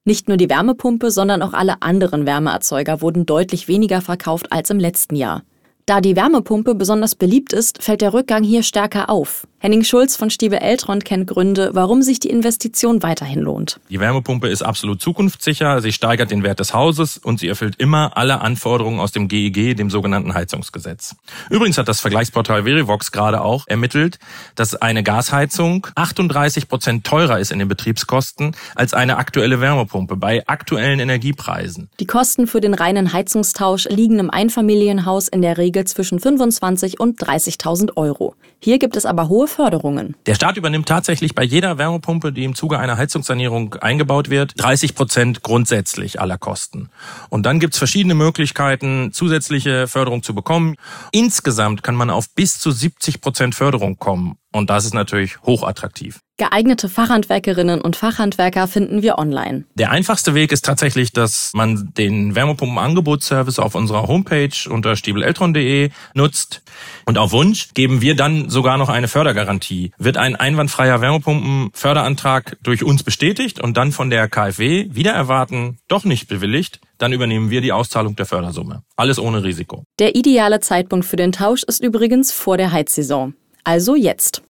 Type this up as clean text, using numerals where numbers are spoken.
Nicht nur die Wärmepumpe, sondern auch alle anderen Wärmeerzeuger wurden deutlich weniger verkauft als im letzten Jahr. Da die Wärmepumpe besonders beliebt ist, fällt der Rückgang hier stärker auf. Henning Schulz von Stiebel Eltron kennt Gründe, warum sich die Investition weiterhin lohnt. Die Wärmepumpe ist absolut zukunftssicher, sie steigert den Wert des Hauses und sie erfüllt immer alle Anforderungen aus dem GEG, dem sogenannten Heizungsgesetz. Übrigens hat das Vergleichsportal Verivox gerade auch ermittelt, dass eine Gasheizung 38% teurer ist in den Betriebskosten als eine aktuelle Wärmepumpe bei aktuellen Energiepreisen. Die Kosten für den reinen Heizungstausch liegen im Einfamilienhaus in der Regel zwischen 25.000 und 30.000 Euro. Hier gibt es aber hohe Förderungen. Der Staat übernimmt tatsächlich bei jeder Wärmepumpe, die im Zuge einer Heizungssanierung eingebaut wird, 30% grundsätzlich aller Kosten. Und dann gibt's verschiedene Möglichkeiten, zusätzliche Förderung zu bekommen. Insgesamt kann man auf bis zu 70% Förderung kommen. Und das ist natürlich hochattraktiv. Geeignete Fachhandwerkerinnen und Fachhandwerker finden wir online. Der einfachste Weg ist tatsächlich, dass man den Wärmepumpenangebotsservice auf unserer Homepage unter stiebeleltron.de nutzt. Und auf Wunsch geben wir dann sogar noch eine Fördergarantie. Wird ein einwandfreier Wärmepumpenförderantrag durch uns bestätigt und dann von der KfW wider Erwarten doch nicht bewilligt, dann übernehmen wir die Auszahlung der Fördersumme. Alles ohne Risiko. Der ideale Zeitpunkt für den Tausch ist übrigens vor der Heizsaison. Also jetzt.